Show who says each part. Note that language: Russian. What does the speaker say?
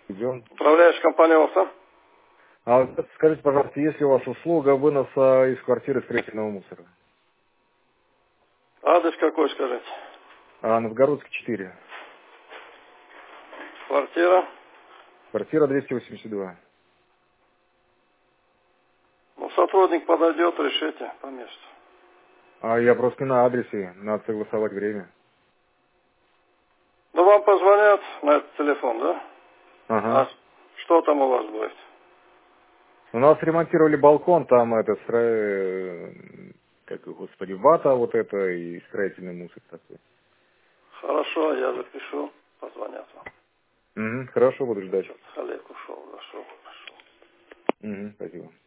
Speaker 1: Идем.
Speaker 2: Управляющая компания ОСА.
Speaker 1: А вот скажите, пожалуйста, есть ли у вас услуга выноса из квартиры строительного мусора?
Speaker 2: Адрес какой, скажите?
Speaker 1: Новгородский 4.
Speaker 2: Квартира.
Speaker 1: Квартира 282.
Speaker 2: Ну, сотрудник подойдет, решите по месту.
Speaker 1: А я просто не на адресе, надо согласовать время.
Speaker 2: Ну, вам позвонят на этот телефон, да? А
Speaker 1: Ага.
Speaker 2: что там у вас будет?
Speaker 1: У нас ремонтировали балкон, там это, как, господи, вата вот это и строительный мусор такой.
Speaker 2: Хорошо, я запишу. Позвонят вам.
Speaker 1: Хорошо, буду ждать.
Speaker 2: Что-то Олег ушел, зашел.
Speaker 1: Спасибо.